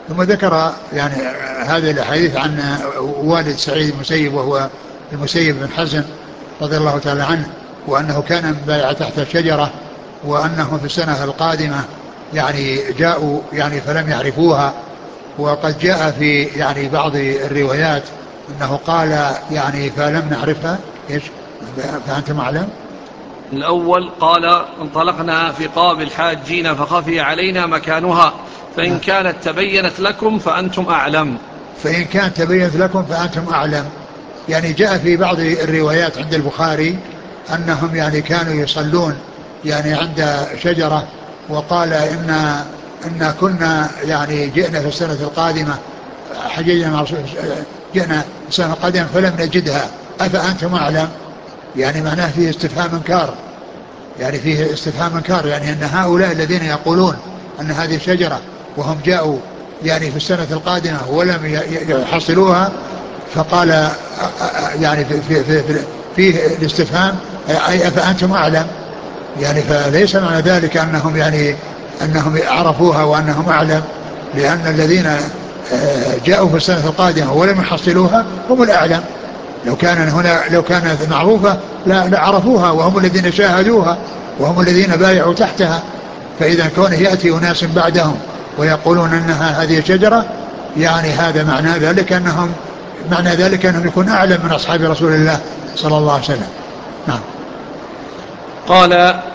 ثم ذكر يعني هذه الأحاديث عن والد سعيد المسيب وهو المسيب بن حزن رضي الله تعالى عنه، وأنه كان بايع تحت الشجرة، وأنهم في السنة القادمة يعني جاءوا يعني فلم يعرفوها. وقد جاء في يعني بعض الروايات أنه قال يعني فلم نعرفها إيش، فأنتم أعلم. الأول قال انطلقنا في قاب الحاجين فخفي علينا مكانها، فإن كانت تبينت لكم فأنتم أعلم. فإن كانت تبينت لكم فأنتم أعلم. يعني جاء في بعض الروايات عند البخاري أنهم يعني كانوا يصلون يعني عند شجرة، وقال إن كنا يعني جئنا في السنة القادمة، حججنا مع جئنا في السنة القادمة فلم نجدها أفأنتم أعلم. يعني معناه فيه استفهام انكار، يعني فيه استفهام انكار، يعني أن هؤلاء الذين يقولون أن هذه الشجرة وهم جاءوا يعني في السنة القادمة ولم يحصلوها، فقال يعني فيه الاستفهام أي أفأنتم أعلم. يعني فليس معنى ذلك أنهم يعني أنهم عرفوها وأنهم أعلم، لأن الذين جاءوا في السنة القادمة ولم يحصلوها هم الأعلم. لو كانت معروفة لعرفوها، وهم الذين شاهدوها وهم الذين بايعوا تحتها. فإذا كونه يأتي أناس بعدهم ويقولون أنها هذه شجرة، يعني هذا معنى ذلك أنهم يكون أعلم من أصحاب رسول الله صلى الله عليه وسلم. نعم. قال